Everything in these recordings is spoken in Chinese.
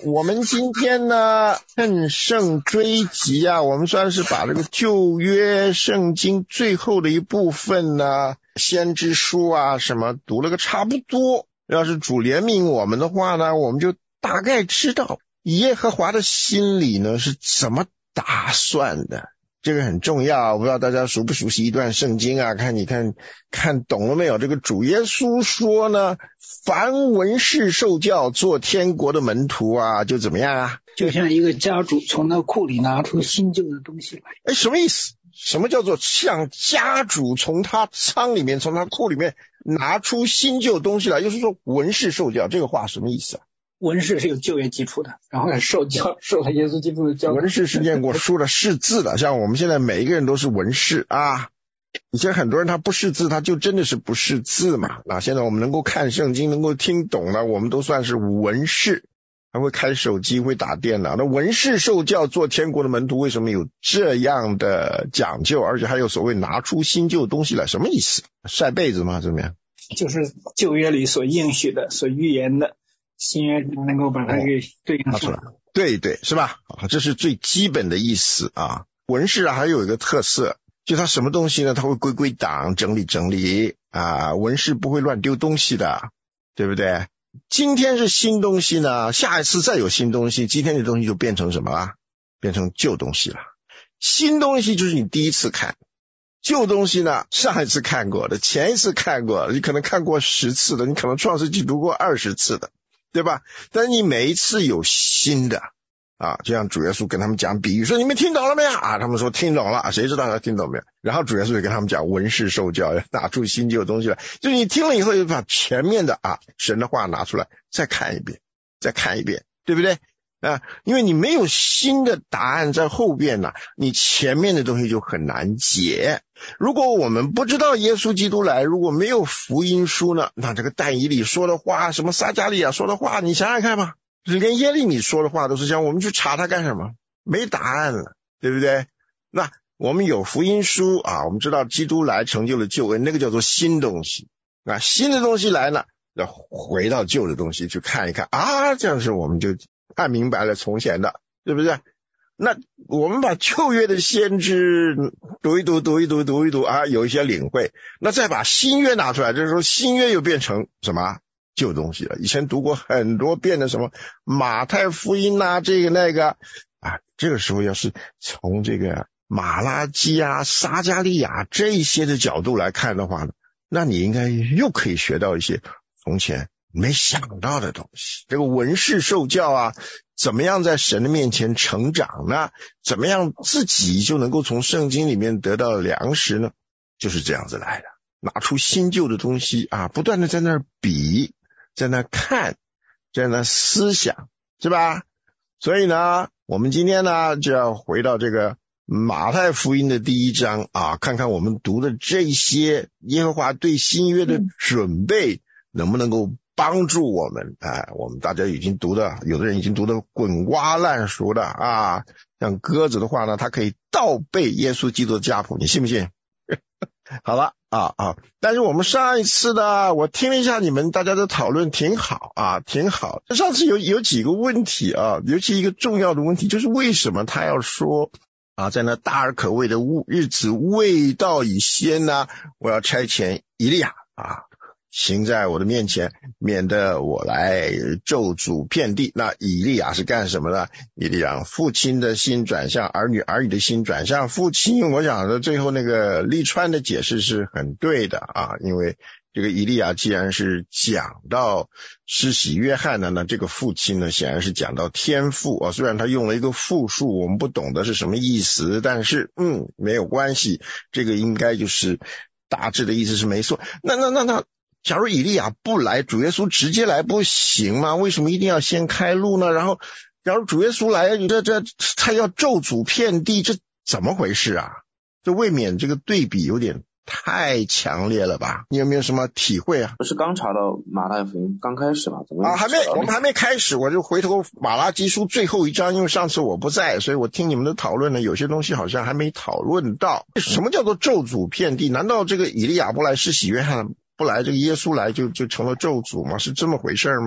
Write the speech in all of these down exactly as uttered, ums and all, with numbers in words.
我们今天呢趁胜追击啊，我们算是把这个旧约圣经最后的一部分呢，先知书啊什么读了个差不多。要是主怜悯我们的话呢，我们就大概知道耶和华的心里呢是怎么打算的。这个很重要，我不知道大家熟不熟悉一段圣经啊，看你看看懂了没有。这个主耶稣说呢，凡文士受教做天国的门徒啊，就怎么样啊， 就像一个家主从那库里拿出新旧的东西来。 哎，什么意思？什么叫做像家主从他仓里面从他库里面拿出新旧东西来？又是说文士受教，这个话什么意思啊？ 文士是有旧约基础的，然后来受教，受了耶稣基督的教。 文士是念过书的，识字的，像我们现在每一个人都是文士啊。以前很多人他不识字，他就真的是不识字嘛。那现在我们能够看圣经，能够听懂了，我们都算是文士，还会开手机，会打电脑。那文士受教做天国的门徒，为什么有这样的讲究？而且还有所谓拿出新旧东西来，什么意思？晒被子吗？怎么样？ 就是旧约里所应许的，所预言的。新约能够把它给对应出来， 对对，是吧？啊，这是最基本的意思啊。文士啊，还有一个特色，就他什么东西呢？他会归归档，整理整理啊。文士不会乱丢东西的，对不对？今天是新东西呢，下一次再有新东西，今天的东西就变成什么了？变成旧东西了。新东西就是你第一次看，旧东西呢，上一次看过的，前一次看过的，你可能看过十次的，你可能创世纪读过二十次的。对吧？但是你每一次有新的啊，就像主耶稣跟他们讲比喻说，你们听懂了没有啊？他们说听懂了，谁知道他听懂没有？然后主耶稣就跟他们讲文士受教，要拿出新旧的东西来，就是你听了以后就把前面的啊神的话拿出来再看一遍，再看一遍，对不对啊？因为你没有新的答案在后边呢、啊，你前面的东西就很难解。如果我们不知道耶稣基督来，如果没有福音书呢，那这个但以理说的话，什么撒迦利亚说的话，你想想看吧，连耶利米说的话都是这样，我们去查他干什么？没答案了，对不对？那我们有福音书啊，我们知道基督来成就了救恩，那个叫做新东西。那新的东西来了，要回到旧的东西去看一看啊，这样是我们就看明白了从前的，对不对？那我们把旧约的先知读一读读一读读一读啊，有一些领会，那再把新约拿出来，就是说新约又变成什么旧东西了。以前读过很多遍的什么马太福音啊，这个那个啊，这个时候要是从这个马拉基啊撒迦利亚这些的角度来看的话呢，那你应该又可以学到一些从前没想到的东西。这个文士受教啊，怎么样在神的面前成长呢？怎么样自己就能够从圣经里面得到粮食呢？就是这样子来的，拿出新旧的东西啊，不断的在那儿比，在那看，在那思想，是吧？所以呢，我们今天呢就要回到这个马太福音的第一章啊，看看我们读的这些耶和华对新约的准备能不能够帮助我们。哎，我们大家已经读的，有的人已经读的滚瓜烂熟的啊。像鸽子的话呢，它可以倒背耶稣基督的家谱，你信不信？好了啊啊！但是我们上一次呢，我听了一下你们大家的讨论，挺好啊，挺好。上次有有几个问题啊，尤其一个重要的问题，就是为什么他要说啊，在那大而可畏的日子未到以先呢，我要差遣以利亚啊，行在我的面前，免得我来咒诅遍地。那以利亚是干什么呢？以利亚父亲的心转向儿女，儿女的心转向父亲。我想的最后那个利川的解释是很对的啊，因为这个以利亚既然是讲到施洗约翰的呢，这个父亲呢显然是讲到天父啊。虽然他用了一个复数，我们不懂得是什么意思，但是嗯没有关系，这个应该就是大致的意思是没错。那那那那假如以利亚不来，主耶稣直接来不行吗？为什么一定要先开路呢？然后假如主耶稣来，这这他要咒诅遍地，这怎么回事啊？这未免这个对比有点太强烈了吧？你有没有什么体会啊？ 不是刚查到马太福音刚开始吗？怎么啊，还没，我们还没开始，我就回头马拉基书最后一章，因为上次我不在，所以我听你们的讨论呢，有些东西好像还没讨论到。什么叫做咒诅遍地？难道这个以利亚不来，施洗约翰不来，这个耶稣来就就成了咒诅吗？是这么回事吗？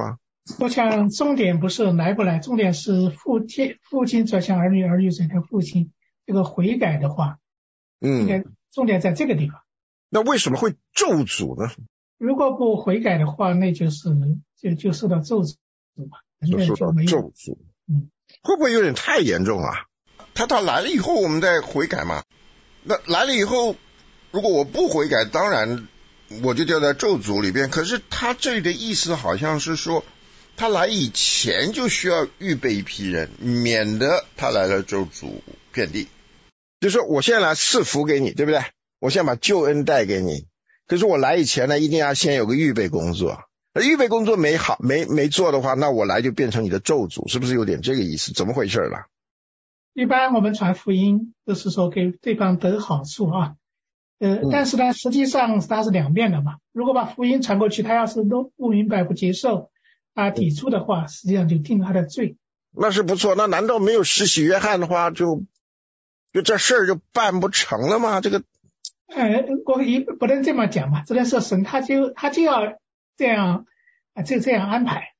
我想重点不是来不来，重点是父亲父亲转向儿女，儿女转向父亲。这个悔改的话，应该嗯， 重点在这个地方。 那为什么会咒诅呢？ 如果不悔改的话，那就是就就受到咒诅嘛，人类就受到就没有。 咒诅， 嗯， 会不会有点太严重啊？他到来了以后，我们再悔改嘛？那来了以后，如果我不悔改，当然我就掉在咒诅里边。可是他这里的意思好像是说，他来以前就需要预备一批人，免得他来了咒诅遍地。就是说我现在来赐福给你，对不对？我现在把救恩带给你，可是我来以前呢，一定要先有个预备工作。那预备工作没好没没做的话，那我来就变成你的咒诅，是不是有点这个意思？怎么回事了？ 一般我们传福音都是说给对方得好处啊，呃， 嗯但是呢，实际上它是两面的嘛。如果把福音传过去，他要是都不明白、不接受，啊，抵触的话，实际上就定他的罪。 那是不错，那难道没有施洗约翰的话，就就这事儿就办不成了吗？这个呃，我也不能这么讲嘛，只能说神他就他就要这样啊，就这样安排。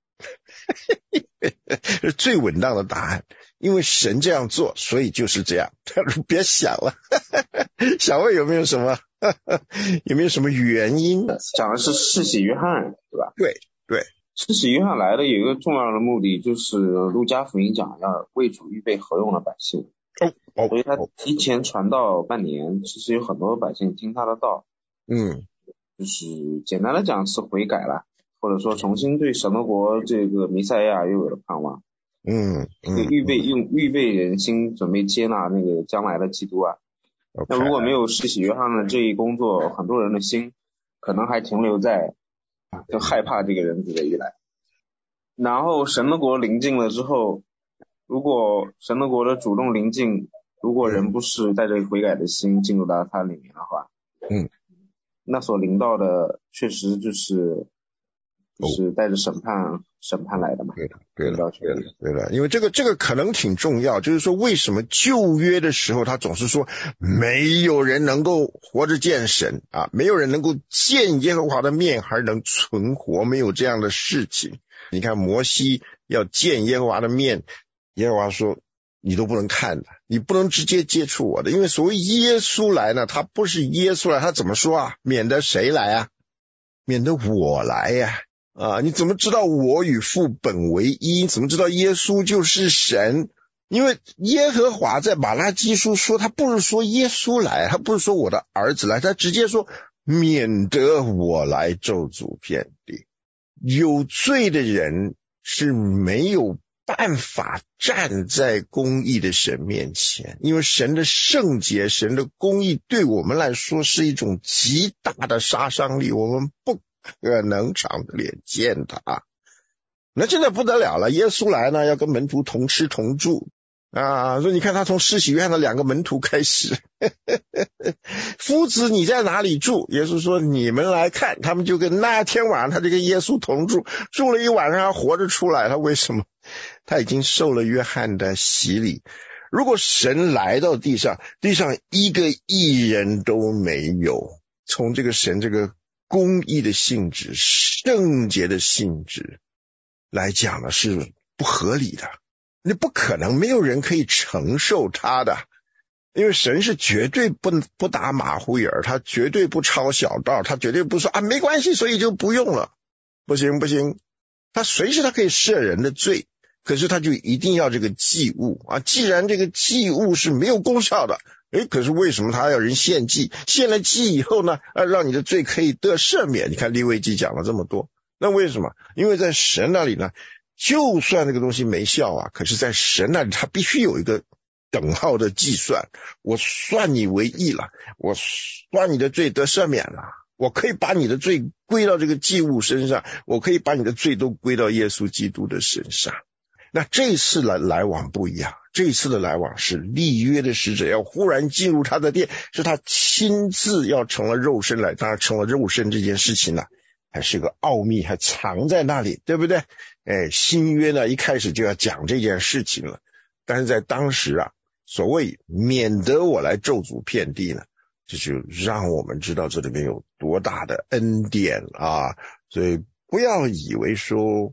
是最稳当的答案，因为神这样做，所以就是这样。别想了，想问有没有什么有没有什么原因？ 讲的是施洗约翰，对吧？ 对对， 施洗约翰来的有一个重要的目的，就是路加福音讲要为主预备合用的百姓。 哦哦， 所以他提前传道半年，其实有很多百姓听他的道， 嗯， 就是简单的讲是悔改了，或者说重新对神的国这个弥赛亚又有了盼望， 嗯嗯， 预备用预备人心，准备接纳那个将来的基督啊。 嗯， 那如果没有施洗约翰的这一工作，很多人的心可能还停留在就害怕这个人子的一来。然后神的国临近了之后，如果神的国的主动临近，如果人不是带着悔改的心进入到它里面的话， 嗯， 那所临到的确实就是就是带着审判审判来的嘛。 对的，对的，对的，对的，因为这个这个可能挺重要，就是说为什么旧约的时候他总是说没有人能够活着见神啊，没有人能够见耶和华的面还能存活，没有这样的事情。你看摩西要见耶和华的面，耶和华说你都不能看的，你不能直接接触我的，因为所谓耶稣来呢，他不是耶稣来，他怎么说啊？免得谁来啊？免得我来呀。啊，你怎么知道我与父本为一？怎么知道耶稣就是神？因为耶和华在马拉基书说，他不是说耶稣来，他不是说我的儿子来，他直接说免得我来咒诅遍地。有罪的人是没有办法站在公义的神面前，因为神的圣洁，神的公义对我们来说是一种极大的杀伤力，我们不可能长着脸见他。那现在不得了了，耶稣来呢，要跟门徒同吃同住啊！所以你看他从施洗约翰的两个门徒开始夫子你在哪里住？耶稣说你们来看，他们就跟那天晚上他就跟耶稣同住，住了一晚上活着出来。他为什么？他已经受了约翰的洗礼。如果神来到地上，地上一个义人都没有，从这个神这个公义的性质，圣洁的性质来讲呢，是不合理的，你不可能，没有人可以承受他的，因为神是绝对不不打马虎眼，他绝对不抄小道，他绝对不说啊没关系所以就不用了，不行不行，他随时他可以赦人的罪，可是他就一定要这个祭物啊，既然这个祭物是没有功效的，诶，可是为什么他要人献祭？献了祭以后呢，呃，让你的罪可以得赦免。你看利未记讲了这么多，那为什么？因为在神那里呢，就算这个东西没效啊，可是在神那里他必须有一个等号的计算，我算你为义了，我算你的罪得赦免了，我可以把你的罪归到这个祭物身上，我可以把你的罪都归到耶稣基督的身上。那这次的来往不一样，这次的来往是立约的使者要忽然进入他的殿，是他亲自要成了肉身来，当然成了肉身这件事情呢，还是个奥秘，还藏在那里，对不对？哎，新约呢一开始就要讲这件事情了，但是在当时啊，所谓免得我来咒诅遍地呢，这就让我们知道这里面有多大的恩典啊！所以不要以为说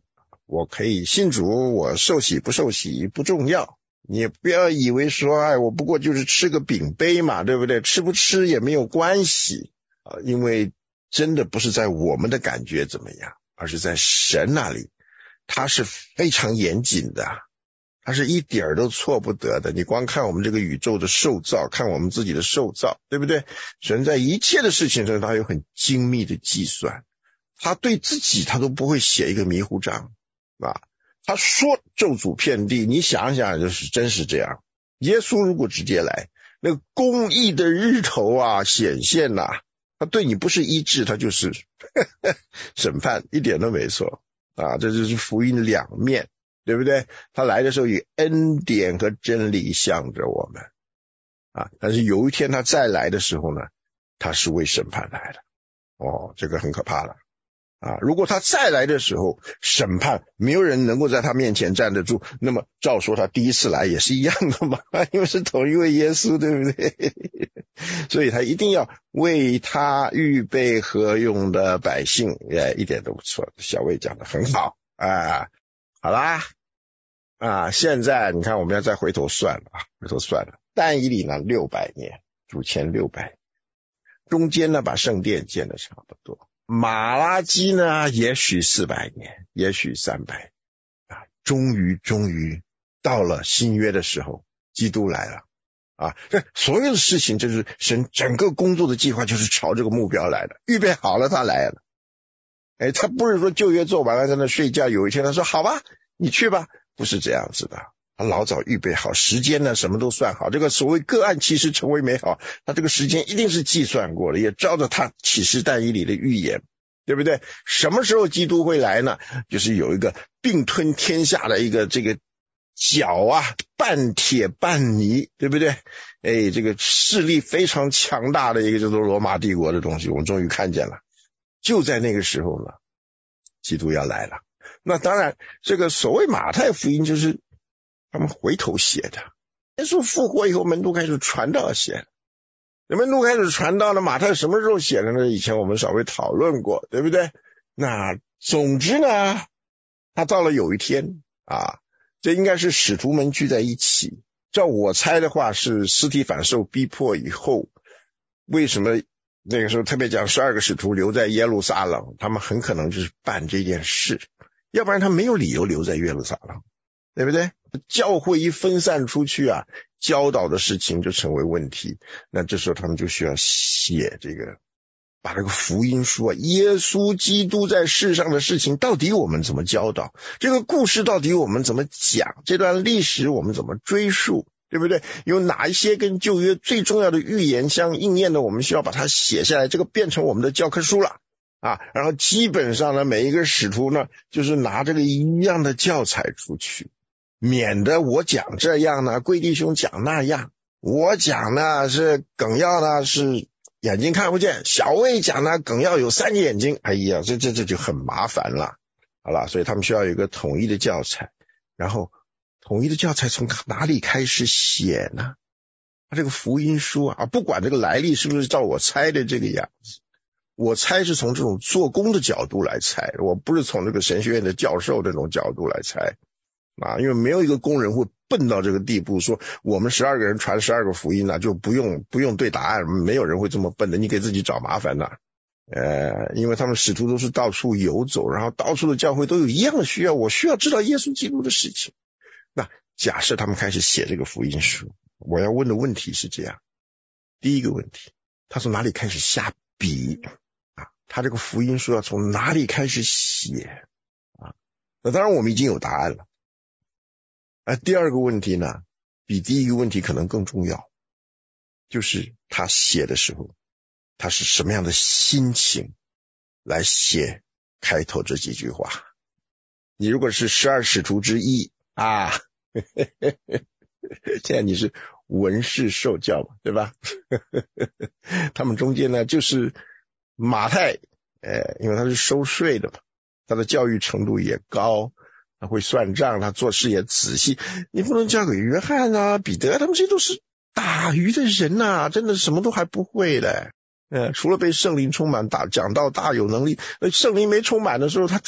我可以信主，我受洗不受洗不重要。你也不要以为说，哎，我不过就是吃个饼杯嘛，对不对？吃不吃也没有关系啊，因为真的不是在我们的感觉怎么样，而是在神那里，他是非常严谨的，他是一点儿都错不得的。你光看我们这个宇宙的受造，看我们自己的受造，对不对？神在一切的事情上，他有很精密的计算，他对自己他都不会写一个迷糊账啊。他说咒诅遍地，你想想就是真是这样。耶稣如果直接来，那个公义的日头啊显现呐、啊，他对你不是医治，他就是呵呵审判，一点都没错啊！这就是福音两面，对不对？他来的时候以恩典和真理向着我们啊，但是有一天他再来的时候呢，他是为审判来的。哦，这个很可怕了。啊，如果他再来的时候审判没有人能够在他面前站得住，那么照说他第一次来也是一样的嘛，因为是同一位耶稣，对不对？所以他一定要为他预备合用的百姓，也一点都不错。小魏讲得很好啊。好啦啊，现在你看我们要再回头算了啊，回头算了。但以理呢六百年，主前六百，中间呢把圣殿建得差不多。马拉基呢也许四百年，也许三百啊，终于终于到了新约的时候，基督来了啊！这所有的事情就是神整个工作的计划就是朝这个目标来的，预备好了他来了。哎，他不是说旧约做完了在那睡觉，有一天他说好吧你去吧，不是这样子的。他老早预备好时间呢，什么都算好。这个所谓个案其实成为美好，他这个时间一定是计算过的，也照着他启示但以理的预言，对不对？什么时候基督会来呢？就是有一个并吞天下的一个这个脚啊，半铁半泥，对不对？哎，这个势力非常强大的一个叫做罗马帝国的东西，我们终于看见了。就在那个时候呢，基督要来了。那当然，这个所谓马太福音就是他们回头写的。耶稣复活以后，门徒开始传道写的。门徒开始传道呢，马太什么时候写的呢？以前我们稍微讨论过，对不对？那总之呢，他到了有一天啊，这应该是使徒们聚在一起。照我猜的话，是司提反受逼迫以后，为什么那个时候特别讲十二个使徒留在耶路撒冷，他们很可能就是办这件事，要不然他没有理由留在耶路撒冷，对不对？教会一分散出去啊，教导的事情就成为问题。那这时候他们就需要写这个，把这个福音书啊，耶稣基督在世上的事情到底我们怎么教导，这个故事到底我们怎么讲，这段历史我们怎么追溯，对不对？有哪一些跟旧约最重要的预言相应验的，我们需要把它写下来，这个变成我们的教科书了啊。然后基本上呢，每一个使徒呢，就是拿这个一样的教材出去，免得我讲这样呢，贵弟兄讲那样，我讲呢是耿耀呢是眼睛看不见，小魏讲呢耿耀有三只眼睛，哎呀，这这这就很麻烦了。好了，所以他们需要有一个统一的教材，然后统一的教材从哪里开始写呢？这个福音书啊，不管这个来历是不是照我猜的这个样子，我猜是从这种做工的角度来猜，我不是从这个神学院的教授这种角度来猜啊，因为没有一个工人会笨到这个地步，说我们十二个人传十二个福音呢、啊，就不用不用对答案，没有人会这么笨的，你给自己找麻烦的。呃，因为他们使徒都是到处游走，然后到处的教会都有一样的需要，我需要知道耶稣基督的事情。那假设他们开始写这个福音书，我要问的问题是这样：第一个问题，他从哪里开始下笔啊？他这个福音书要从哪里开始写啊？那当然我们已经有答案了。而第二个问题呢，比第一个问题可能更重要，就是他写的时候，他是什么样的心情来写开头这几句话。你如果是十二使徒之一啊，现在你是文士受教嘛，对吧？他们中间呢，就是马太，呃，因为他是收税的嘛，他的教育程度也高，他会算账，他做事也仔细。你不能交给约翰啊、彼得，他们这些都是打鱼的人啊，真的什么都还不会嘞。呃，除了被圣灵充满，大讲道大有能力。呃，圣灵没充满的时候，他他他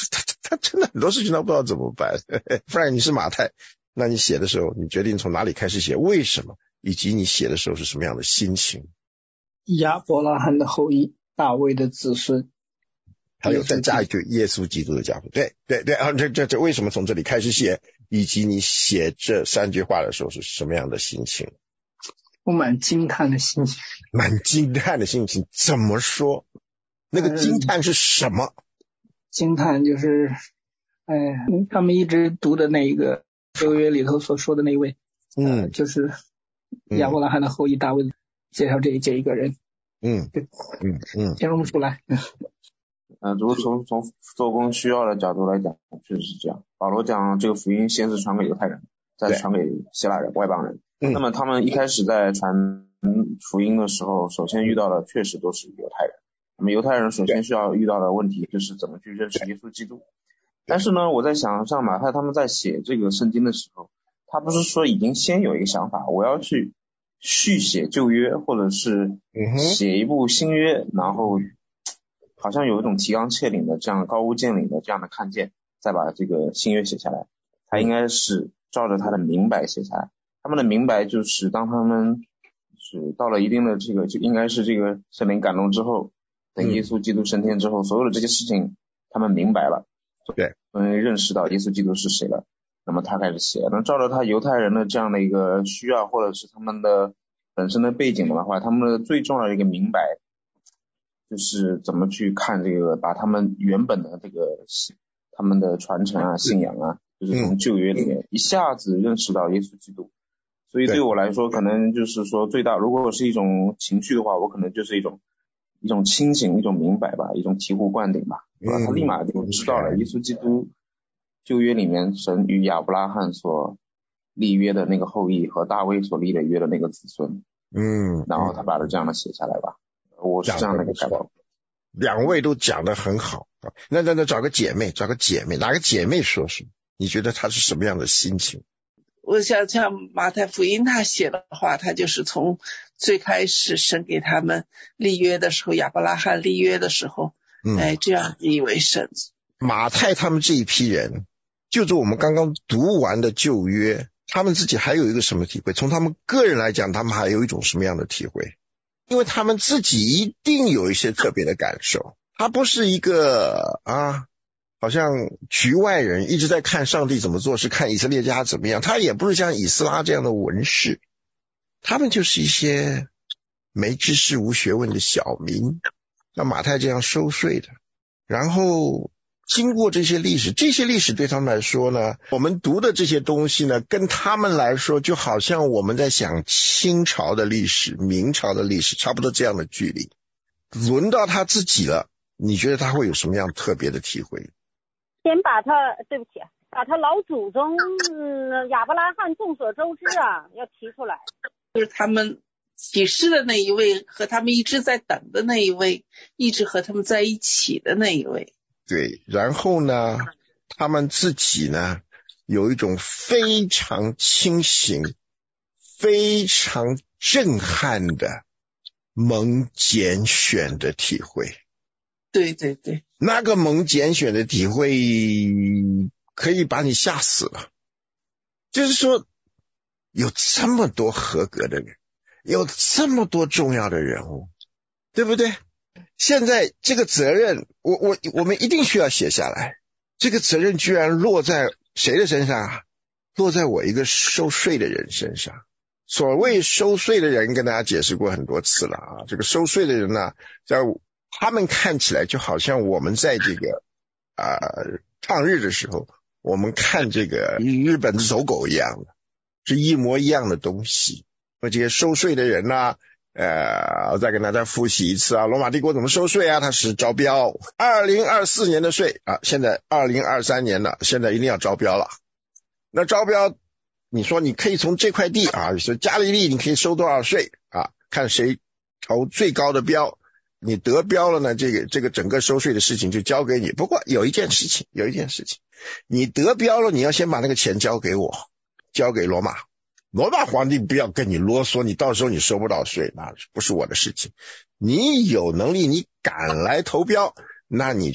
他真的很多事情他不知道怎么办。不然你是马太，那你写的时候，你决定从哪里开始写，为什么，以及你写的时候是什么样的心情？ 亚伯拉罕的后裔，大卫的子孙， 还有再加一句耶稣基督的家谱。对对对啊，这这这为什么从这里开始写，以及你写这三句话的时候是什么样的心情？ 我蛮惊叹的心情。 蛮惊叹的心情，怎么说？那个惊叹是什么？嗯、 惊叹就是，哎，他们一直读的那个旧约里头所说的那位，嗯、呃，就是亚伯拉罕的后裔大卫，介绍这这一个人。 嗯嗯嗯， 形容不出来。 呃，如果从从做工需要的角度来讲，确实是这样。保罗讲这个福音先是传给犹太人，再传给希腊人、外邦人。嗯、那么他们一开始在传福音的时候，首先遇到的确实都是犹太人。那么犹太人首先需要遇到的问题就是怎么去认识耶稣基督。但是呢，我在想，像马太他们在写这个圣经的时候，他不是说已经先有一个想法，我要去续写旧约，或者是写一部新约，然后好像有一种提纲挈领的这样高屋建瓴的这样的看见，再把这个新约写下来。他应该是照着他的明白写下来。他们的明白就是当他们是到了一定的这个，就应该是这个圣灵感动之后，等耶稣基督升天之后，所有的这些事情他们明白了， 对， 嗯，认识到耶稣基督是谁了，那么他开始写。那照着他犹太人的这样的一个需要，或者是他们的本身的背景的话，他们的最重要的一个明白就是怎么去看这个，把他们原本的这个他们的传承啊、信仰啊，就是从旧约里面一下子认识到耶稣基督。所以对我来说，可能就是说最大，如果是一种情绪的话，我可能就是一种一种清醒，一种明白吧，一种醍醐灌顶吧，对吧？他立马就知道了耶稣基督旧约里面神与亚伯拉罕所立约的那个后裔和大卫所立的约的那个子孙。嗯，然后他把它这样的写下来吧。我是这样的一个感受。 两位都讲得很好。那那那找个姐妹，找个姐妹，哪个姐妹说说？你觉得她是什么样的心情？ 我想像马太福音他写的话，他就是从最开始神给他们立约的时候，亚伯拉罕立约的时候，嗯、哎，这样以为神。 马太他们这一批人，就是我们刚刚读完的旧约，他们自己还有一个什么体会？从他们个人来讲，他们还有一种什么样的体会？因为他们自己一定有一些特别的感受，他不是一个啊。好像局外人一直在看上帝怎么做，是看以色列家怎么样，他也不是像以斯拉这样的文士，他们就是一些没知识无学问的小民，像马太这样收税的。然后经过这些历史，这些历史对他们来说呢，我们读的这些东西呢，跟他们来说就好像我们在想清朝的历史、明朝的历史，差不多这样的距离。轮到他自己了，你觉得他会有什么样特别的体会？ 先把他，对不起，把他老祖宗、嗯、亚伯拉罕众所周知啊，要提出来。 就是他们启示的那一位，和他们一直在等的那一位，一直和他们在一起的那一位。 对，然后呢，他们自己呢，有一种非常清醒、非常震撼的蒙拣选的体会。 对对对， 那个蒙拣选的体会可以把你吓死了。就是说，有这么多合格的人，有这么多重要的人物，对不对？现在这个责任，我我我们一定需要写下来。这个责任居然落在谁的身上啊？落在我一个收税的人身上。所谓收税的人，跟大家解释过很多次了啊。这个收税的人呢，在他们看起来就好像我们在这个啊、呃、抗日的时候，我们看这个日本的走狗一样的，是一模一样的东西。那这些收税的人呢、啊，呃，我再跟大家复习一次啊，罗马帝国怎么收税啊？它是招标，二零二四年的税啊，现在二零二三年了，现在一定要招标了。那招标，你说你可以从这块地啊，说加利利你可以收多少税啊？看谁投最高的标。你得标了呢，这个这个整个收税的事情就交给你。不过有一件事情，有一件事情，你得标了，你要先把那个钱交给我，交给罗马。罗马皇帝不要跟你啰嗦，你到时候你收不到税，那不是我的事情。你有能力，你敢来投标，那你就要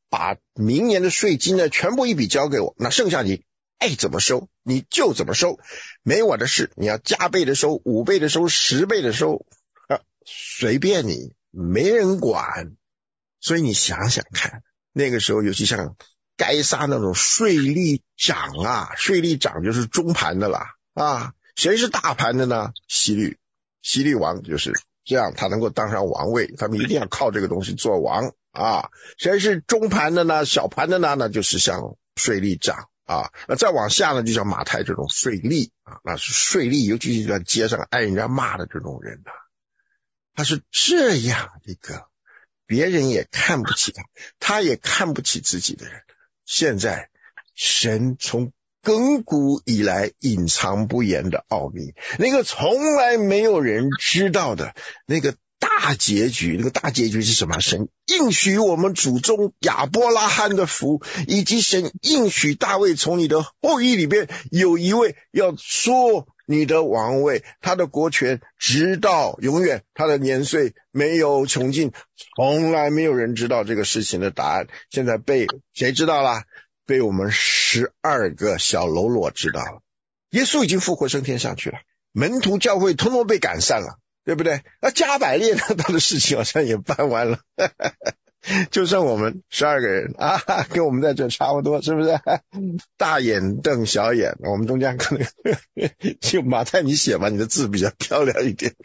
把明年的税金呢全部一笔交给我，那剩下你爱怎么收你就怎么收，没我的事，你要加倍的收，五倍的收，十倍的收，啊，随便你，没人管。所以你想想看，那个时候尤其像该撒那种税吏长啊，税吏长就是中盘的啦啊，谁是大盘的呢？希律，希律王就是这样，他能够当上王位，他们一定要靠这个东西做王啊。谁是中盘的呢？小盘的呢？那就是像税吏长啊。那再往下呢，就像马太这种税吏啊，那是税吏，尤其是在街上挨人家骂的这种人啊，他是这样一个别人也看不起他，他也看不起自己的人。现在神从亘古以来隐藏不言的奥秘，那个从来没有人知道的那个大结局，那个大结局是什么？神应许我们祖宗亚伯拉罕的福，以及神应许大卫从你的后裔里边有一位要说你的王位，他的国权直到永远，他的年岁没有穷尽，从来没有人知道这个事情的答案。现在被谁知道了？被我们十二个小喽啰知道了。耶稣已经复活升天上去了，门徒教会通通被赶散了，对不对？那加百列他的事情好像也办完了就剩我们十二个人啊，跟我们在这差不多，是不是？大眼瞪小眼，我们中间可能就马太你写吧，你的字比较漂亮一点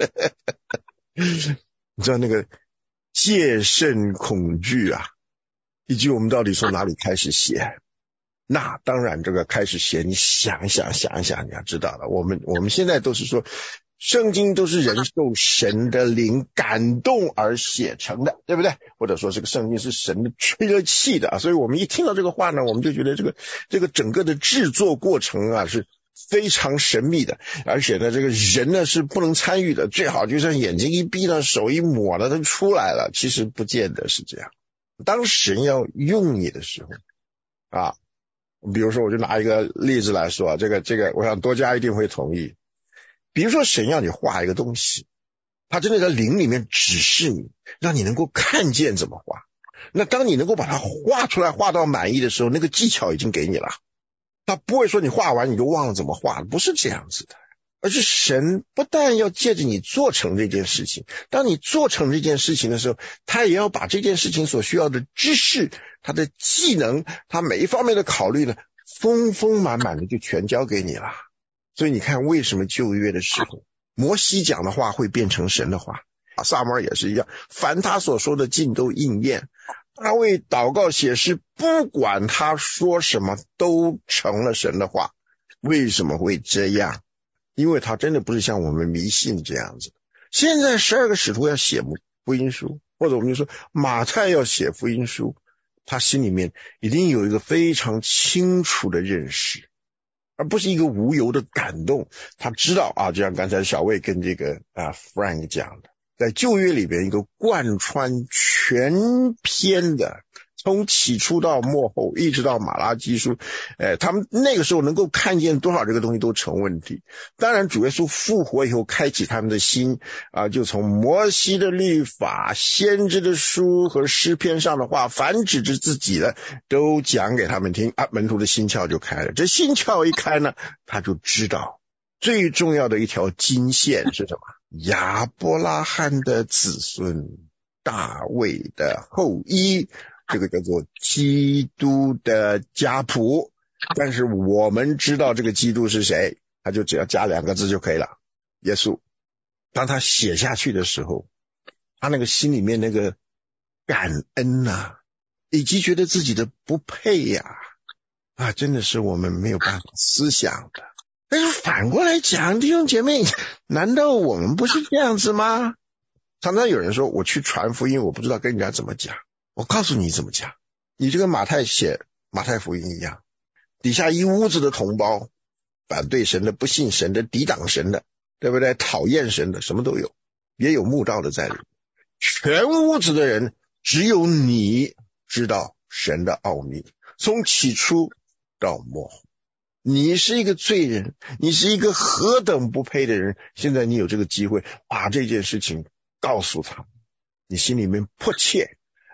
你知道那个戒慎恐惧啊，以及我们到底从哪里开始写？那当然这个开始写，你想一想想一想你要知道了，我们我们现在都是说圣经都是人受神的灵感动而写成的，对不对？或者说这个圣经是神的吹了气的，所以我们一听到这个话呢，我们就觉得这个这个整个的制作过程啊是非常神秘的，而且呢这个人呢是不能参与的，最好就像眼睛一闭呢，手一抹了，它出来了。其实不见得是这样。当神要用你的时候啊，比如说我就拿一个例子来说，这个这个我想多加一定会同意。比如说神要你画一个东西，他真的在灵里面指示你，让你能够看见怎么画。那当你能够把它画出来，画到满意的时候，那个技巧已经给你了。他不会说你画完你就忘了怎么画，不是这样子的。而是神不但要借着你做成这件事情，当你做成这件事情的时候，他也要把这件事情所需要的知识，他的技能，他每一方面的考虑呢，丰丰满满的就全交给你了。所以你看为什么旧约的时候摩西讲的话会变成神的话，撒母耳也是一样，凡他所说的尽都应验。大卫祷告写诗，不管他说什么都成了神的话。为什么会这样？因为他真的不是像我们迷信这样子。现在十二个使徒要写福音书，或者我们就说马太要写福音书，他心里面一定有一个非常清楚的认识，而不是一个无由的感动。他知道啊，就像刚才小魏跟这个啊 Frank 讲的，在旧约里边一个贯穿全篇的，从起初到末后一直到马拉基书，呃，他们那个时候能够看见多少这个东西都成问题。当然主耶稣复活以后开启他们的心啊，就从摩西的律法、先知的书和诗篇上的话，凡指着自己的都讲给他们听啊，门徒的心窍就开了。这心窍一开呢，他就知道最重要的一条金线是什么？亚伯拉罕的子孙，大卫的后裔，这个叫做基督的家谱。但是我们知道这个基督是谁，他就只要加两个字就可以了，耶稣。当他写下去的时候，他那个心里面那个感恩啊，以及觉得自己的不配呀 啊, 啊，真的是我们没有办法思想的。但是反过来讲，弟兄姐妹，难道我们不是这样子吗？常常有人说我去传福音，我不知道跟人家怎么讲。我告诉你怎么讲，你就跟马太写马太福音一样，底下一屋子的同胞，反对神的、不信神的、抵挡神的，对不对？讨厌神的，什么都有，也有慕道的在里面。全屋子的人，只有你知道神的奥秘，从起初到末后。你是一个罪人，你是一个何等不配的人，现在你有这个机会把这件事情告诉他，你心里面迫切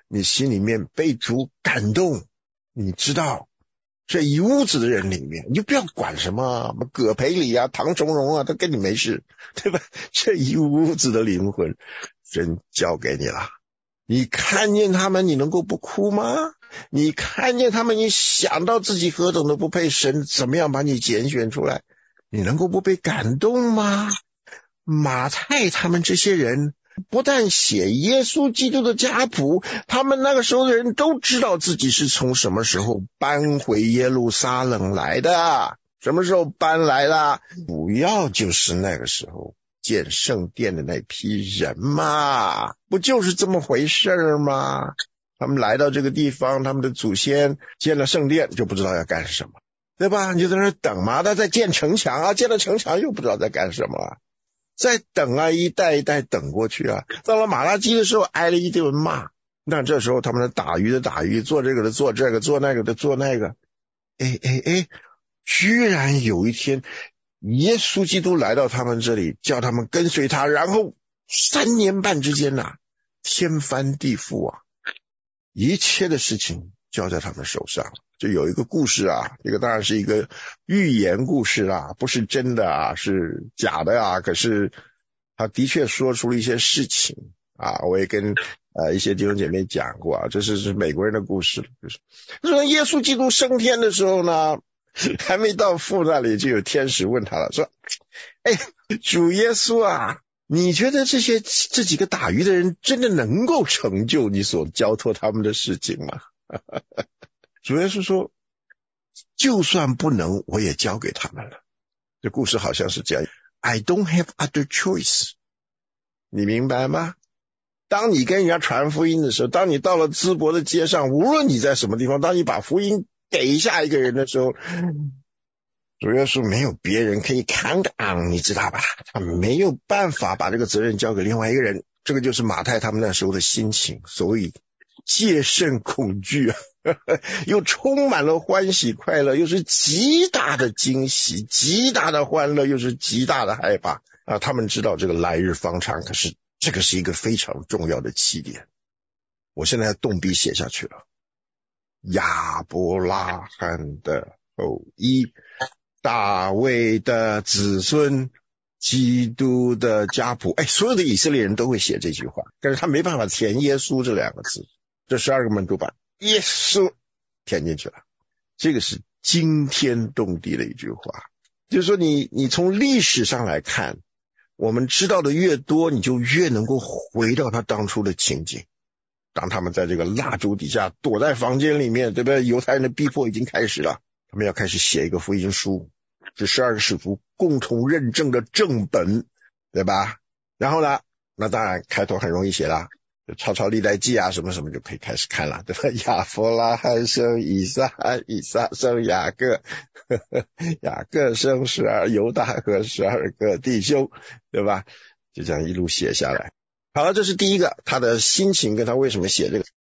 你心里面被主感动，你知道这一屋子的人里面，你就不要管什么葛培理啊、唐崇荣啊，都跟你没事，对吧？这一屋子的灵魂真交给你了。你看见他们，你能够不哭吗？你看见他们，你想到自己何等的不配，神怎么样把你拣选出来，你能够不被感动吗？马太他们这些人不但写耶稣基督的家谱，他们那个时候的人都知道自己是从什么时候搬回耶路撒冷来的，什么时候搬来的，主要就是那个时候建圣殿的那批人嘛，不就是这么回事吗？他们来到这个地方，他们的祖先建了圣殿，就不知道要干什么，对吧？你就在那等嘛，他在建城墙啊，建了城墙又不知道在干什么啊，再等啊，一代一代等过去啊，到了马拉基的时候挨了一顿骂，那这时候他们的打鱼的打鱼，做这个的做这个，做那个的做那个，哎哎哎，居然有一天耶稣基督来到他们这里，叫他们跟随他，然后三年半之间啊，天翻地覆啊，一切的事情交在他们手上。就有一个故事啊，这个当然是一个寓言故事啦，不是真的啊，是假的啊，可是他的确说出了一些事情啊，我也跟呃一些弟兄姐妹讲过啊，这是是美国人的故事，就是说耶稣基督升天的时候呢，还没到父那里，就有天使问他了，说哎，主耶稣啊，你觉得这些这几个打鱼的人真的能够成就你所交托他们的事情吗？主耶稣说，就算不能，我也交给他们了。这故事好像是这样， I don't have other choice， 你明白吗？当你跟人家传福音的时候，当你到了淄博的街上，无论你在什么地方，当你把福音给下一个人的时候，主耶稣没有别人可以 count on， 你知道吧？他没有办法把这个责任交给另外一个人。这个就是马太他们那时候的心情，所以戒慎恐惧啊，又充满了欢喜快乐，又是极大的惊喜，极大的欢乐，又是极大的害怕啊！他们知道这个来日方长，可是这个是一个非常重要的起点。我现在要动笔写下去了，亚伯拉罕的后裔，大卫的子孙，基督的家谱。哎，所有的以色列人都会写这句话，但是他没办法填耶稣这两个字，这十二个门徒把耶稣填进去了。这个是惊天动地的一句话，就是说你你从历史上来看，我们知道的越多，你就越能够回到他当初的情景。当他们在这个蜡烛底下躲在房间里面，对不对？犹太人的逼迫已经开始了，他们要开始写一个福音书，是十二个使徒共同认证的正本，对吧？然后呢，那当然开头很容易写啦，抄抄历代记啊什么什么就可以开始看了，对吧？亚伯拉罕生以撒，以撒生雅各，呵呵，雅各生十二犹大和十二个弟兄，对吧？就这样一路写下来。好了，这是第一个，他的心情跟他为什么写这个。